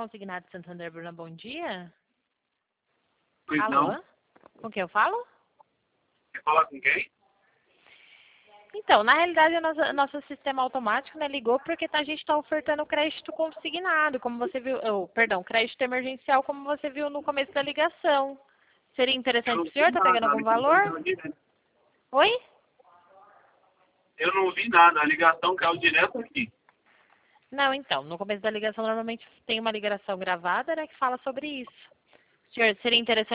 Consignado Santander, Bruna, bom dia. Pois Alô? não. Com quem eu falo? Quer falar com quem? Então, na realidade, o nosso sistema automático, né, ligou porque a gente está ofertando crédito consignado, como você viu, perdão, crédito emergencial, como você viu no começo da ligação. Seria interessante para o senhor? Está pegando algum valor? Oi? Eu não ouvi nada, a ligação caiu direto aqui. Não, então, no começo da ligação normalmente tem uma ligação gravada, né, que fala sobre isso. Senhor, seria interessante